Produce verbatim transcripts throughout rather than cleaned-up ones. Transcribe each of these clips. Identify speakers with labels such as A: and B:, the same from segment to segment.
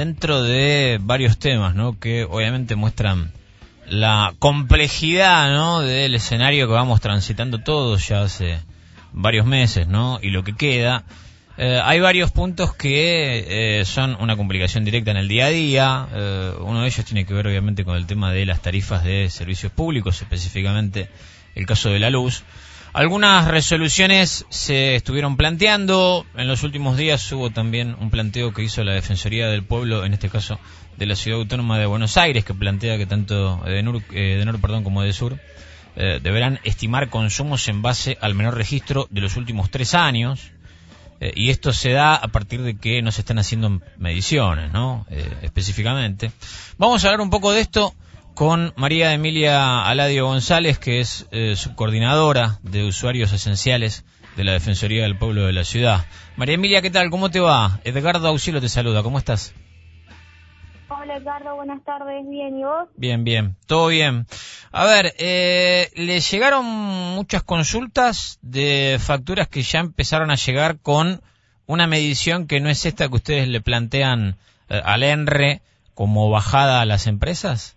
A: dentro de varios temas, ¿no? Que obviamente muestran la complejidad, ¿no? Del escenario que vamos transitando todos ya hace varios meses, ¿no? Y lo que queda. Eh, hay varios puntos que eh, son una complicación directa en el día a día. Eh, uno de ellos tiene que ver obviamente con el tema de las tarifas de servicios públicos, específicamente el caso de la luz. Algunas resoluciones se estuvieron planteando. En los últimos días hubo también un planteo que hizo la Defensoría del Pueblo, en este caso de la Ciudad Autónoma de Buenos Aires, que plantea que tanto EDENUR, eh, EDENUR perdón, como EDESUR eh, deberán estimar consumos en base al menor registro de los últimos tres años. Eh, y esto se da a partir de que no se están haciendo mediciones, ¿no? Eh, específicamente. Vamos a hablar un poco de esto con María Emilia Aladio González, que es eh, subcoordinadora de usuarios esenciales de la Defensoría del Pueblo de la Ciudad. María Emilia, ¿qué tal? ¿Cómo te va? Edgardo Auxilo te saluda, ¿cómo estás?
B: Hola Edgardo, buenas tardes, bien, ¿y vos?
A: Bien, bien, todo bien. A ver, eh, le llegaron muchas consultas de facturas que ya empezaron a llegar con una medición que no es esta que ustedes le plantean eh, al ENRE como bajada a las empresas.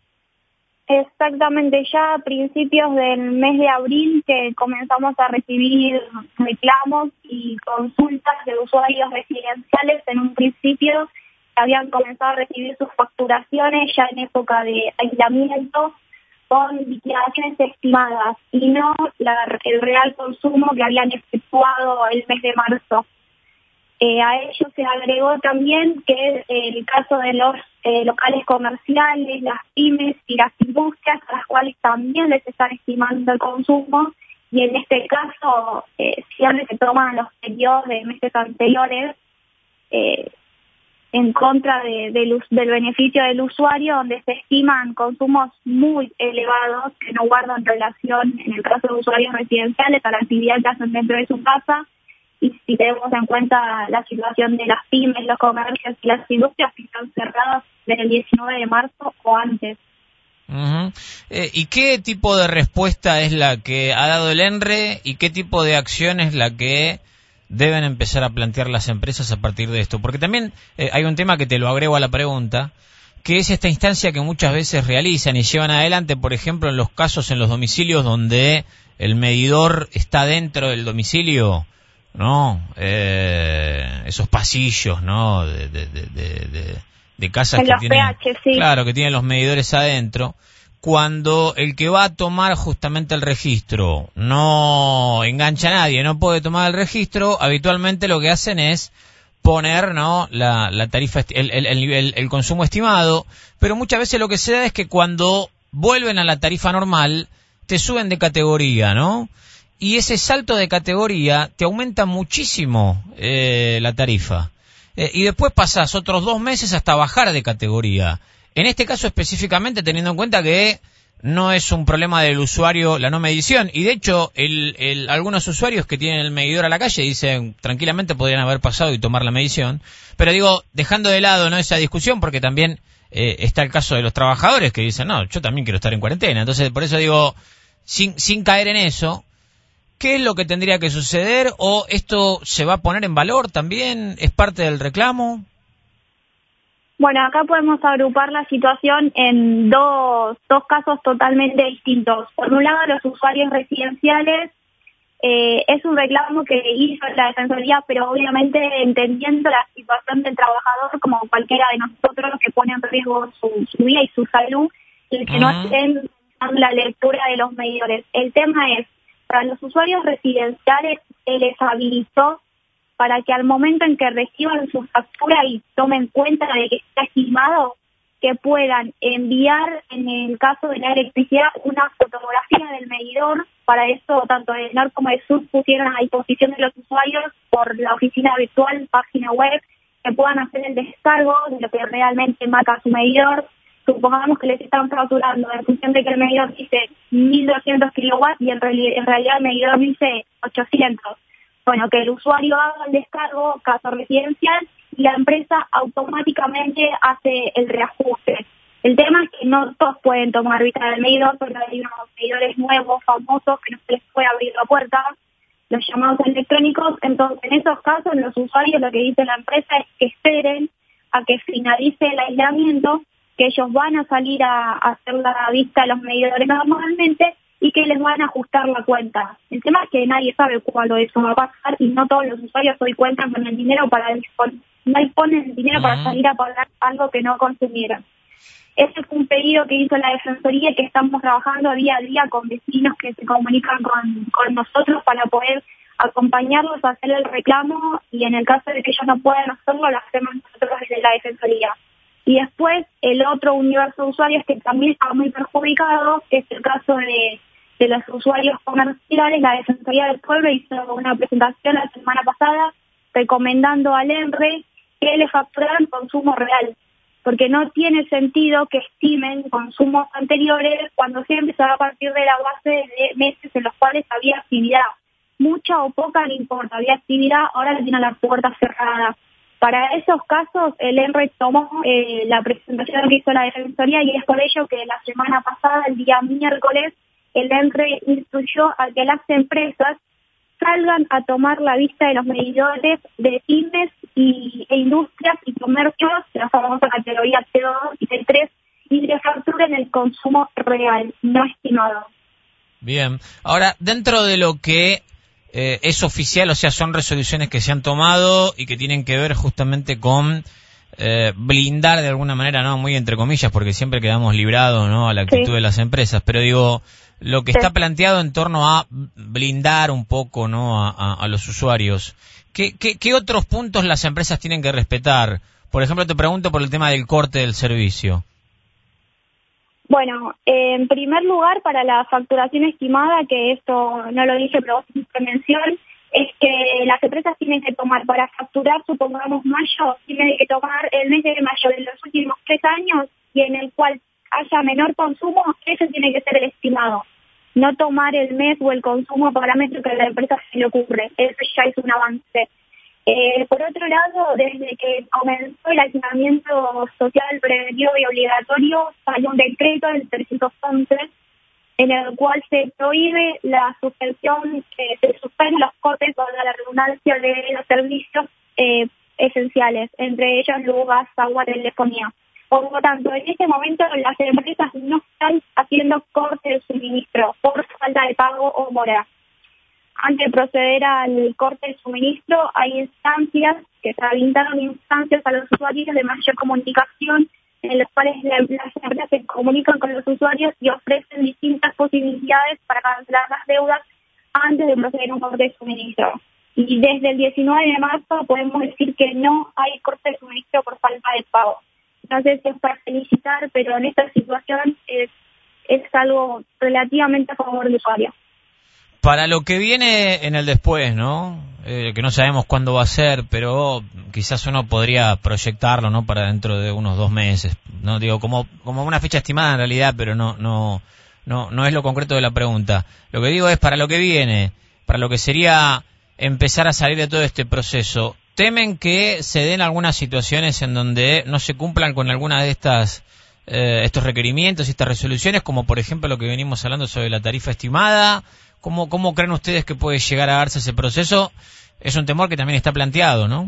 B: Exactamente, ya a principios del mes de abril que comenzamos a recibir reclamos y consultas de usuarios residenciales. En un principio habían comenzado a recibir sus facturaciones ya en época de aislamiento con liquidaciones estimadas y no la, el real consumo que habían efectuado el mes de marzo. Eh, a ello se agregó también que el caso de los eh, locales comerciales, las pymes y las industrias, a las cuales también les están estimando el consumo, y en este caso eh, siempre se toman los periodos de meses anteriores eh, en contra de, de, del, del beneficio del usuario, donde se estiman consumos muy elevados que no guardan relación, en el caso de usuarios residenciales, a la actividad que hacen dentro de su casa. Y si tenemos en cuenta la situación de las pymes, los comercios y las industrias que están cerradas desde el diecinueve de marzo o antes.
A: Uh-huh. Eh, ¿Y qué tipo de respuesta es la que ha dado el ENRE y qué tipo de acción es la que deben empezar a plantear las empresas a partir de esto? Porque también eh, hay un tema que te lo agrego a la pregunta, que es esta instancia que muchas veces realizan y llevan adelante, por ejemplo, en los casos en los domicilios donde el medidor está dentro del domicilio, ¿no? Eh, esos pasillos, ¿no? De, de, de, de, de casas
B: en
A: que
B: los
A: tienen,
B: P H, sí.
A: Claro, que tienen los medidores adentro. Cuando el que va a tomar justamente el registro no engancha a nadie, no puede tomar el registro, habitualmente lo que hacen es poner, ¿no? La, la tarifa, el, el, el, el consumo estimado, pero muchas veces lo que se da es que cuando vuelven a la tarifa normal, te suben de categoría, ¿no? Y ese salto de categoría te aumenta muchísimo eh, la tarifa. Eh, y después pasás otros dos meses hasta bajar de categoría. En este caso específicamente teniendo en cuenta que no es un problema del usuario la no medición. Y de hecho, el, el, algunos usuarios que tienen el medidor a la calle dicen tranquilamente podrían haber pasado y tomar la medición. Pero digo, dejando de lado no esa discusión, porque también eh, está el caso de los trabajadores que dicen, no, yo también quiero estar en cuarentena. Entonces, por eso digo, sin, sin caer en eso, ¿qué es lo que tendría que suceder? ¿O esto se va a poner en valor también? ¿Es parte del reclamo?
B: Bueno, acá podemos agrupar la situación en dos, dos casos totalmente distintos. Por un lado, los usuarios residenciales, eh, es un reclamo que hizo la Defensoría, pero obviamente entendiendo la situación del trabajador como cualquiera de nosotros que pone en riesgo su, su vida y su salud, y que uh-huh. no estén dando la lectura de los medidores. El tema es, para los usuarios residenciales se les habilitó para que al momento en que reciban su factura y tomen cuenta de que está estimado, que puedan enviar, en el caso de la electricidad, una fotografía del medidor. Para eso, tanto EDENUR como EDESUR pusieron a disposición de los usuarios por la oficina virtual, página web, que puedan hacer el descargo de lo que realmente marca su medidor. Supongamos que les están facturando en función de que el medidor dice mil doscientos kilowatts y en, reali- en realidad el medidor dice ochocientos. Bueno, que el usuario haga el descargo, caso residencial, y la empresa automáticamente hace el reajuste. El tema es que no todos pueden tomar vista del medidor, porque hay unos medidores nuevos, famosos, que no se les puede abrir la puerta, los llamados electrónicos. Entonces, en esos casos, los usuarios, lo que dice la empresa es que esperen a que finalice el aislamiento, que ellos van a salir a, a hacer la vista a los medidores normalmente y que les van a ajustar la cuenta. El tema es que nadie sabe cuándo eso va a pasar y no todos los usuarios hoy cuentan con el dinero para disponer, no disponen el dinero uh-huh. para salir a pagar algo que no consumieron. Ese fue un pedido que hizo la Defensoría y que estamos trabajando día a día con vecinos que se comunican con, con nosotros para poder acompañarlos a hacer el reclamo y en el caso de que ellos no puedan hacerlo, lo hacemos nosotros desde la Defensoría. Y después el otro universo de usuarios que también está muy perjudicado, que es el caso de, de los usuarios comerciales. La Defensoría del Pueblo hizo una presentación la semana pasada recomendando al ENRE que le facturaran consumo real, porque no tiene sentido que estimen consumos anteriores cuando siempre se va a partir de la base de meses en los cuales había actividad. Mucha o poca, no importa, había actividad, ahora le tienen las puertas cerradas. Para esos casos, el ENRE tomó eh, la presentación que hizo la Defensoría y es por ello que la semana pasada, el día miércoles, el ENRE instruyó a que las empresas salgan a tomar la vista de los medidores de pymes y, e industrias y comercios, la famosa categoría T dos y T tres, y le facturen el consumo real, no estimado.
A: Bien, ahora, dentro de lo que eh, es oficial, o sea, son resoluciones que se han tomado y que tienen que ver justamente con eh, blindar de alguna manera, no muy entre comillas, porque siempre quedamos librados, ¿no?, a la actitud sí. de las empresas, pero digo, lo que sí. está planteado en torno a blindar un poco, ¿no?, a, a, a los usuarios, ¿qué, qué, ¿qué otros puntos las empresas tienen que respetar? Por ejemplo, te pregunto por el tema del corte del servicio.
B: Bueno, eh, en primer lugar, para la facturación estimada, que esto no lo dije, pero vos hiciste mención, es que las empresas tienen que tomar, para facturar, supongamos mayo, tienen que tomar el mes de mayo de los últimos tres años y en el cual haya menor consumo, ese tiene que ser el estimado. No tomar el mes o el consumo parámetro que a la empresa se le ocurre. Eso ya es un avance. Eh, por otro lado, desde que comenzó el aislamiento social preventivo y obligatorio, salió un decreto del trescientos once en el cual se prohíbe la suspensión, eh, se suspenden los cortes, para la redundancia, de los servicios eh, esenciales, entre ellos luz, gas, agua, telefonía. Por lo tanto, en este momento las empresas no están haciendo corte de suministro por falta de pago o mora. Antes de proceder al corte de suministro, hay instancias que se habilitaron instancias a los usuarios de mayor comunicación, en las cuales las empresas se comunican con los usuarios y ofrecen distintas posibilidades para cancelar las deudas antes de proceder a un corte de suministro. Y desde el diecinueve de marzo podemos decir que no hay corte de suministro por falta de pago. Entonces es para felicitar, pero en esta situación es, es algo relativamente a favor del usuario.
A: Para lo que viene en el después, ¿no? Eh, que no sabemos cuándo va a ser, pero quizás uno podría proyectarlo, ¿no?, para dentro de unos dos meses, ¿no? Digo, como como una fecha estimada en realidad, pero no no no no es lo concreto de la pregunta. Lo que digo es para lo que viene, para lo que sería empezar a salir de todo este proceso. ¿Temen que se den algunas situaciones en donde no se cumplan con alguna de estas eh, estos requerimientos y estas resoluciones, como por ejemplo lo que venimos hablando sobre la tarifa estimada? ¿Cómo, ¿Cómo creen ustedes que puede llegar a darse ese proceso? Es un temor que también está planteado, ¿no?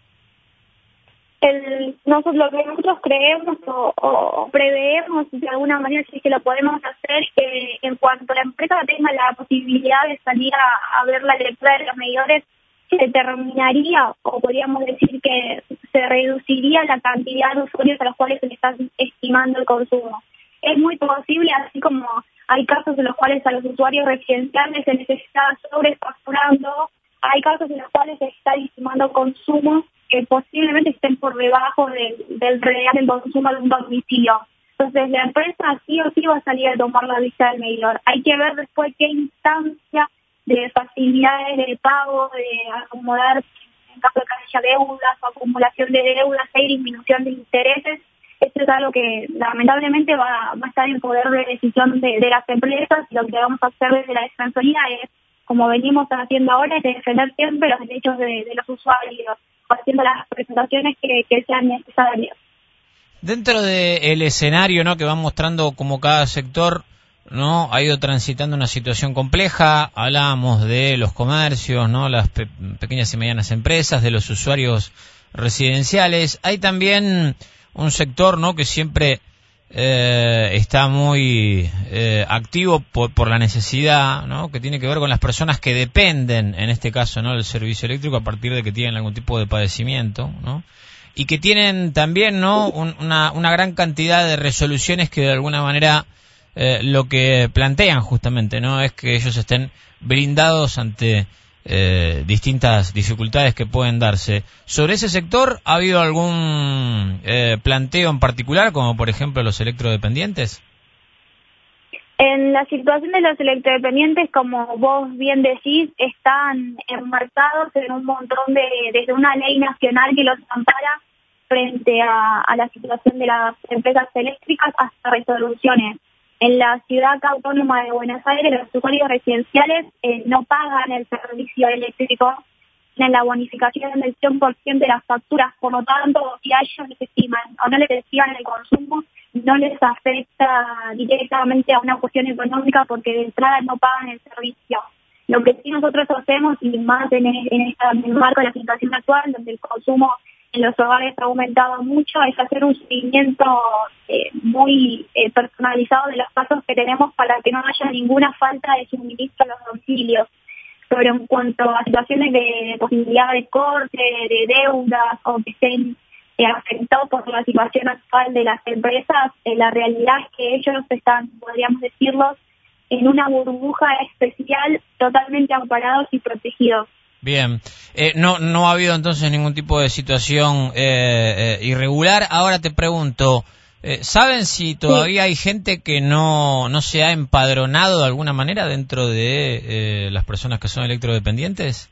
B: El, nosotros, lo que nosotros creemos o, o preveemos de alguna manera, si es que lo podemos hacer, que en cuanto la empresa tenga la posibilidad de salir a, a ver la lectura de los medidores, se determinaría, o podríamos decir que se reduciría la cantidad de usuarios a los cuales se le está estimando el consumo. Es muy posible, así como hay casos en los cuales a los usuarios residenciales se les está sobrefacturando, hay casos en los cuales se está estimando consumos que posiblemente estén por debajo del, del real del consumo de un domicilio. Entonces la empresa sí o sí va a salir a tomar la vista del medidor. Hay que ver después qué instancia de facilidades de pago, de acomodar en caso de que haya deudas o acumulación de deudas, hay disminución de intereses. Esto es algo que lamentablemente va, va a estar en poder de decisión de, de las empresas. Lo que vamos a hacer desde la Defensoría es, como venimos haciendo ahora, es defender siempre los derechos de, de los usuarios, haciendo las presentaciones que, que sean necesarias.
A: Dentro del escenario, ¿no?, que va mostrando como cada sector, ¿no?, ha ido transitando una situación compleja, hablábamos de los comercios, ¿no?, las pe- pequeñas y medianas empresas, de los usuarios residenciales. Hay también un sector, ¿no?, que siempre eh, está muy eh, activo por, por la necesidad, ¿no?, que tiene que ver con las personas que dependen, en este caso, ¿no?, del servicio eléctrico a partir de que tienen algún tipo de padecimiento, ¿no?, y que tienen también, ¿no?, un, una, una gran cantidad de resoluciones que de alguna manera eh, lo que plantean justamente, ¿no?, es que ellos estén blindados ante Eh, distintas dificultades que pueden darse. ¿Sobre ese sector ha habido algún eh, planteo en particular, como por ejemplo los electrodependientes?
B: En la situación de los electrodependientes, como vos bien decís, están enmarcados en un montón de, desde una ley nacional que los ampara frente a, a la situación de las empresas eléctricas hasta resoluciones. En la ciudad autónoma de Buenos Aires, los usuarios residenciales eh, no pagan el servicio eléctrico, tienen la bonificación del cien por ciento de las facturas. Por lo tanto, si a ellos les estiman o no les estiman el consumo, no les afecta directamente a una cuestión económica porque de entrada no pagan el servicio. Lo que sí nosotros hacemos, y más en, en, esta, en el marco de la situación actual, donde el consumo en los hogares ha aumentado mucho, es hacer un seguimiento eh, muy eh, personalizado de los casos que tenemos para que no haya ninguna falta de suministro a los domicilios. Pero en cuanto a situaciones de posibilidad de corte, de deudas o que estén eh, afectados por la situación actual de las empresas, eh, la realidad es que ellos están, podríamos decirlo, en una burbuja especial totalmente amparados y protegidos.
A: Bien, eh, no no ha habido entonces ningún tipo de situación eh, eh, irregular. Ahora te pregunto, eh, ¿saben si todavía sí. hay gente que no no se ha empadronado de alguna manera dentro de eh, las personas que son electrodependientes?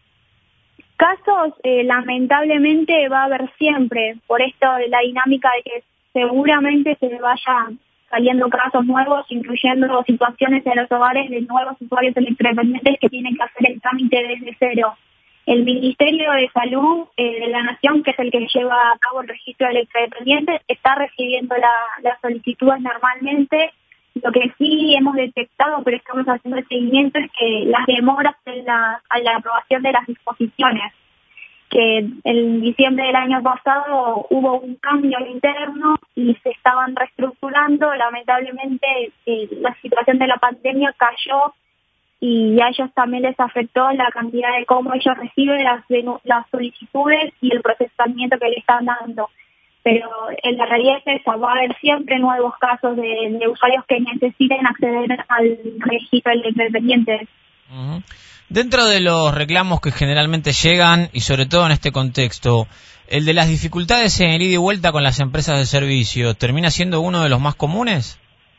B: Casos, eh, lamentablemente, va a haber siempre, por esto de la dinámica de que seguramente se vayan saliendo casos nuevos, incluyendo situaciones en los hogares de nuevos usuarios electrodependientes que tienen que hacer el trámite desde cero. El Ministerio de Salud eh, de la Nación, que es el que lleva a cabo el registro de electrodependientes, está recibiendo la, las solicitudes normalmente. Lo que sí hemos detectado, pero estamos haciendo el seguimiento, es que las demoras en la, en la aprobación de las disposiciones, que en diciembre del año pasado hubo un cambio interno y se estaban reestructurando. Lamentablemente eh, la situación de la pandemia cayó y a ellos también les afectó la cantidad de cómo ellos reciben las, las solicitudes y el procesamiento que le están dando. Pero en la realidad es esa, va a haber siempre nuevos casos de, de usuarios que necesiten acceder al registro de dependientes.
A: Uh-huh. Dentro de los reclamos que generalmente llegan, y sobre todo en este contexto, ¿el de las dificultades en el ida y vuelta con las empresas de servicio termina siendo uno de los más comunes?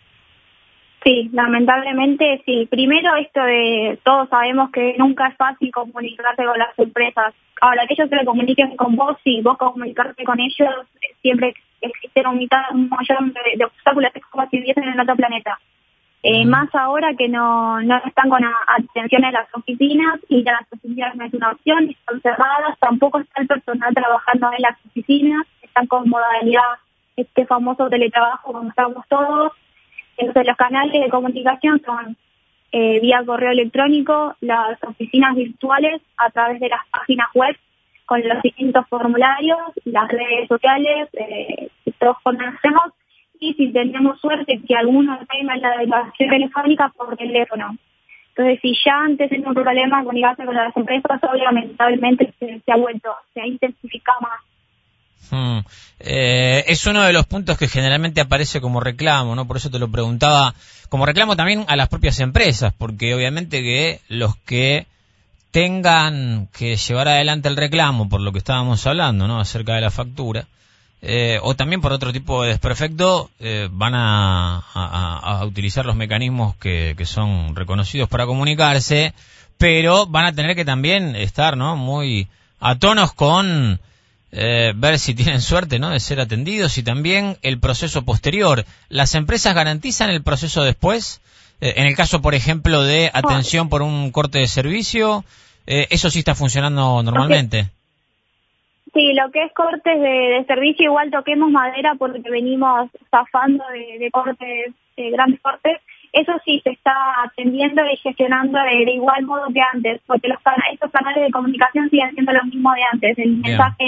B: Sí, lamentablemente sí. Primero, esto de todos sabemos que nunca es fácil comunicarse con las empresas. Ahora, que ellos se comuniquen con vos, sí, vos comunicarte con ellos, siempre existe un, un mayor de, de obstáculos, es como si viviesen en otro planeta. Eh, más ahora que no, no están con a, atención en las oficinas, y las oficinas no es una opción, están cerradas, tampoco está el personal trabajando en las oficinas, están con modalidad este famoso teletrabajo como estamos todos. Entonces los canales de comunicación son eh, vía correo electrónico, las oficinas virtuales a través de las páginas web con los distintos formularios, las redes sociales, eh, que todos conocemos. Y si tenemos suerte que alguno tenga la declaración telefónica por teléfono. Entonces, si ya antes era un problema comunicarse con las empresas, hoy lamentablemente se, se ha vuelto, se ha intensificado más.
A: Hmm. Eh, es uno de los puntos que generalmente aparece como reclamo, ¿no? Por eso te lo preguntaba, como reclamo también a las propias empresas, porque obviamente que los que tengan que llevar adelante el reclamo, por lo que estábamos hablando, ¿no?, acerca de la factura, Eh, o también por otro tipo de desperfecto, eh, van a, a, a utilizar los mecanismos que, que son reconocidos para comunicarse, pero van a tener que también estar, ¿no?, muy a tonos con eh, ver si tienen suerte, ¿no?, de ser atendidos, y también el proceso posterior. ¿Las empresas garantizan el proceso después? Eh, en el caso, por ejemplo, de atención por un corte de servicio, eh, ¿eso sí está funcionando normalmente?
B: Okay. Sí, lo que es cortes de, de servicio, igual toquemos madera porque venimos zafando de, de cortes, de grandes cortes. Eso sí se está atendiendo y gestionando de, de igual modo que antes, porque los canales, estos canales de comunicación siguen siendo los mismos de antes. El Bien. mensaje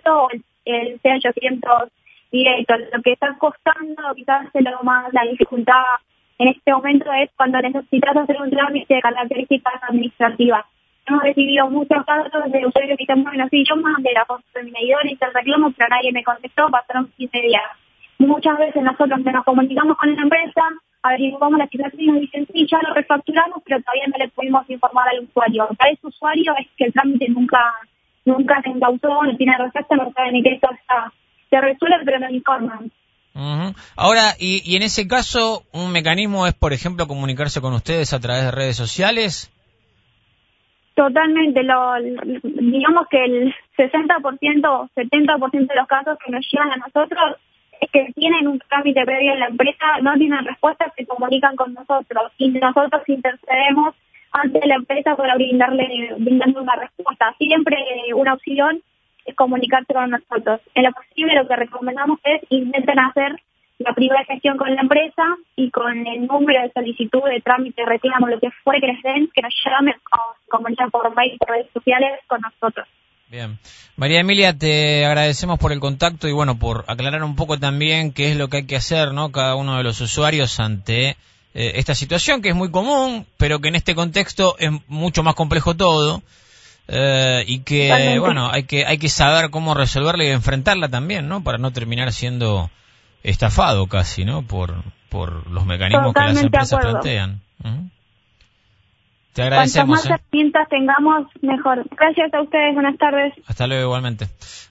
B: directo o el, el C ochocientos directo. Lo que está costando, quizás lo más, la dificultad en este momento es cuando necesitas hacer un trámite de características administrativas. Hemos recibido muchos casos de usuarios que dicen, bueno, sí, yo mandé la foto de mi medidor y el reclamo, pero nadie me contestó, pasaron quince días. Muchas veces nosotros nos comunicamos con la empresa, averiguamos la situación y nos dicen, sí, ya lo refacturamos, pero todavía no le pudimos informar al usuario. Para ese usuario es que el trámite nunca nunca se encauzó, no tiene respuesta, no sabe ni que esto está, se resuelve, pero no le informan.
A: Uh-huh. Ahora, y, y en ese caso, ¿un mecanismo es, por ejemplo, comunicarse con ustedes a través de redes sociales?
B: Totalmente, lo, digamos que el sesenta por ciento, setenta por ciento de los casos que nos llegan a nosotros es que tienen un trámite previo en la empresa, no tienen respuesta, se comunican con nosotros y nosotros intercedemos ante la empresa para brindarle brindando una respuesta. Siempre una opción es comunicarse con nosotros. En lo posible lo que recomendamos es intenten hacer la primera gestión con la empresa y con el número de solicitud de trámite, reclamo, lo que fuere que les den, que nos llamen o se comunican por mail, por redes sociales con nosotros.
A: Bien. María Emilia, te agradecemos por el contacto y bueno, por aclarar un poco también qué es lo que hay que hacer, ¿no? Cada uno de los usuarios ante eh, esta situación que es muy común, pero que en este contexto es mucho más complejo todo. Eh, y que, Totalmente. bueno, hay que hay que saber cómo resolverla y enfrentarla también, ¿no? Para no terminar siendo estafado casi, ¿no? Por por los mecanismos
B: Totalmente
A: que las empresas plantean. Uh-huh. Te
B: Cuanto
A: agradecemos.
B: más herramientas
A: ¿eh?
B: tengamos, mejor. Gracias a ustedes, buenas tardes.
A: Hasta luego igualmente.